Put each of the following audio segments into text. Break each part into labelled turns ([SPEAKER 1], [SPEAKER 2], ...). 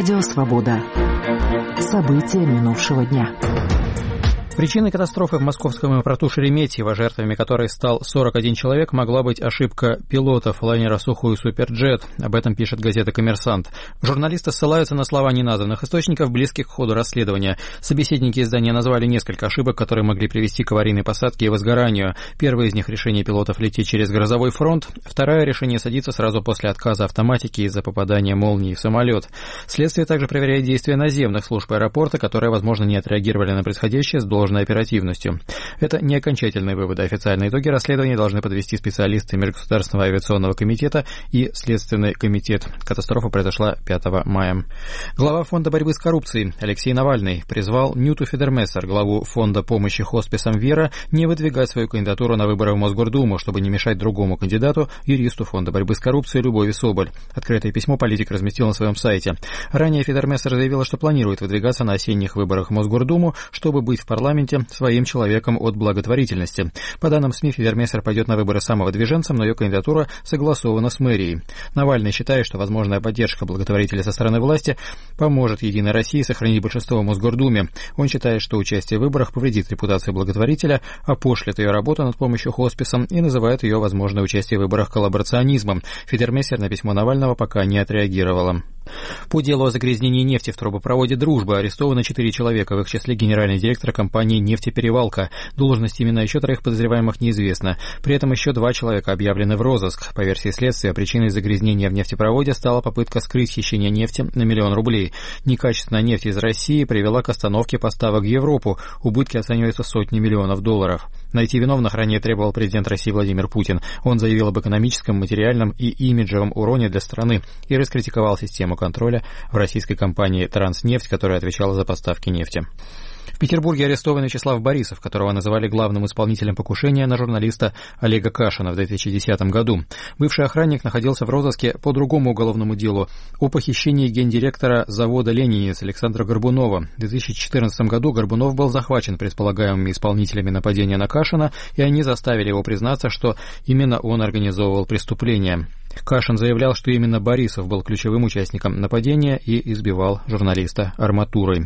[SPEAKER 1] Радио «Свобода». События минувшего дня.
[SPEAKER 2] Причиной катастрофы в московском аэропорту Шереметьево, жертвами которой стал 41 человек, могла быть ошибка пилотов лайнера «Сухой Суперджет». Об этом пишет газета «Коммерсант». Журналисты ссылаются на слова неназванных источников, близких к ходу расследования. Собеседники издания назвали несколько ошибок, которые могли привести к аварийной посадке и возгоранию. Первое из них — решение пилотов лететь через грозовой фронт. Второе — решение садиться сразу после отказа автоматики из-за попадания молнии в самолет. Следствие также проверяет действия наземных служб аэропорта, которые, возможно, не отреагировали на происходящее с должной оперативностью. Это не окончательные выводы. Официальные итоги расследования должны подвести специалисты Межгосударственного авиационного комитета и Следственный комитет. Катастрофа произошла 5 мая. Глава Фонда борьбы с коррупцией Алексей Навальный призвал Нюту Федермессер, главу Фонда помощи хосписам «Вера», не выдвигать свою кандидатуру на выборы в Мосгордуму, чтобы не мешать другому кандидату, юристу Фонда борьбы с коррупцией Любови Соболь. Открытое письмо политик разместил на своем сайте. Ранее Федермессер заявила, что планирует выдвигаться на осенних выборах в Мосгордуму, чтобы быть в парламенте своим человеком от благотворительности. По данным СМИ, Федермессер пойдет на выборы самовыдвиженцем, но ее кандидатура согласована с мэрией. Навальный считает, что возможная поддержка благотворителя со стороны власти поможет «Единой России» сохранить большинство в Мосгордуме. Он считает, что участие в выборах повредит репутации благотворителя, опошлит ее работу над помощью хосписам и называет ее возможное участие в выборах коллаборационизмом. Федермессер на письмо Навального пока не отреагировала. По делу о загрязнении нефти в трубопроводе «Дружба» арестовано 4 человека, в их числе генеральный директор компании «Нефтеперевалка». Должность, имена еще 3 подозреваемых неизвестно. При этом еще 2 человека объявлены в розыск. По версии следствия, причиной загрязнения в нефтепроводе стала попытка скрыть хищение нефти на 1 миллион рублей. Некачественная нефть из России привела к остановке поставок в Европу. Убытки оцениваются в сотни миллионов долларов. Найти виновных ранее требовал президент России Владимир Путин. Он заявил об экономическом, материальном и имиджевом уроне для страны и раскритиковал систему контроля в российской компании «Транснефть», которая отвечала за поставки нефти. В Петербурге арестован Вячеслав Борисов, которого называли главным исполнителем покушения на журналиста Олега Кашина в 2010 году. Бывший охранник находился в розыске по другому уголовному делу о похищении гендиректора завода «Ленинец» Александра Горбунова. В 2014 году Горбунов был захвачен предполагаемыми исполнителями нападения на Кашина, и они заставили его признаться, что именно он организовывал преступление. Кашин заявлял, что именно Борисов был ключевым участником нападения и избивал журналиста арматурой.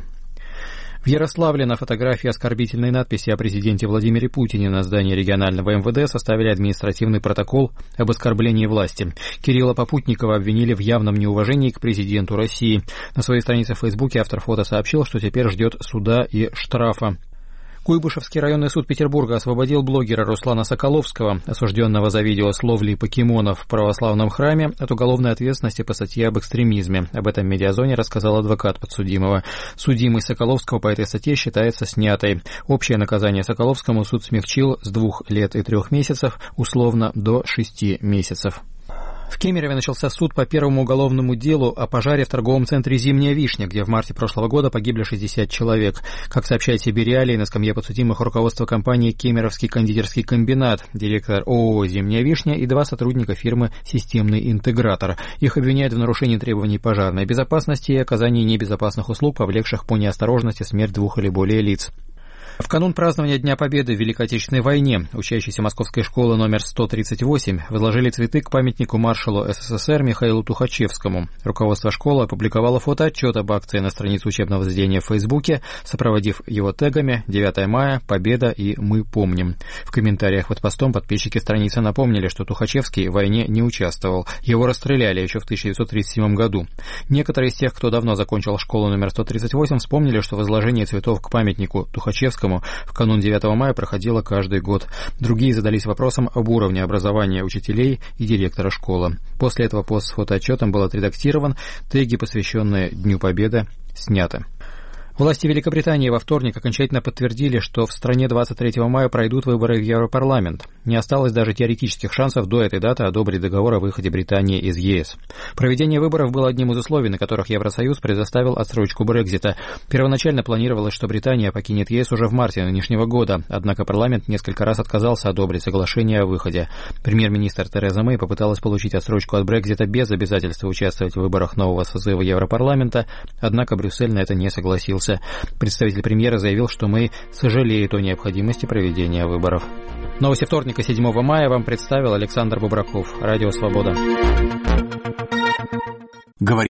[SPEAKER 2] В Ярославле на фотографии оскорбительной надписи о президенте Владимире Путине на здании регионального МВД составили административный протокол об оскорблении власти. Кирилла Попутникова обвинили в явном неуважении к президенту России. На своей странице в Фейсбуке автор фото сообщил, что теперь ждет суда и штрафа. Куйбышевский районный суд Петербурга освободил блогера Руслана Соколовского, осужденного за видео с ловлей покемонов в православном храме, от уголовной ответственности по статье об экстремизме. Об этом в Медиазоне рассказал адвокат подсудимого. Судимость Соколовского по этой статье считается снятой. Общее наказание Соколовскому суд смягчил с 2 лет и 3 месяцев условно до 6 месяцев. В Кемерове начался суд по первому уголовному делу о пожаре в торговом центре «Зимняя вишня», где в марте прошлого года погибли 60 человек. Как сообщает себе «Реалии», на скамье подсудимых руководство компании «Кемеровский кондитерский комбинат», директор ООО «Зимняя вишня» и 2 сотрудника фирмы «Системный интегратор». Их обвиняют в нарушении требований пожарной безопасности и оказании небезопасных услуг, повлекших по неосторожности смерть 2 или более лиц. В канун празднования Дня Победы в Великой Отечественной войне учащиеся Московской школы номер 138 возложили цветы к памятнику маршалу СССР Михаилу Тухачевскому. Руководство школы опубликовало фотоотчет об акции на странице учебного заведения в Фейсбуке, сопроводив его тегами «9 мая», «Победа» и «Мы помним». В комментариях под постом подписчики страницы напомнили, что Тухачевский в войне не участвовал. Его расстреляли еще в 1937 году. Некоторые из тех, кто давно закончил школу номер 138, вспомнили, что возложение цветов к памятнику Тухачевскому в канун 9 мая проходило каждый год. Другие задались вопросом об уровне образования учителей и директора школы. После этого пост с фотоотчетом был отредактирован, теги, посвященные Дню Победы, сняты. Власти Великобритании во вторник окончательно подтвердили, что в стране 23 мая пройдут выборы в Европарламент. Не осталось даже теоретических шансов до этой даты одобрить договор о выходе Британии из ЕС. Проведение выборов было одним из условий, на которых Евросоюз предоставил отсрочку Брексита. Первоначально планировалось, что Британия покинет ЕС уже в марте нынешнего года, однако парламент несколько раз отказался одобрить соглашение о выходе. Премьер-министр Тереза Мэй попыталась получить отсрочку от Брексита без обязательства участвовать в выборах нового созыва Европарламента, однако Брюссель на это не согласился. Представитель премьера заявил, что Мэй сожалеет о необходимости проведения выборов. Новости вторника, 7 мая, вам представил Александр Бубраков. Радио «Свобода».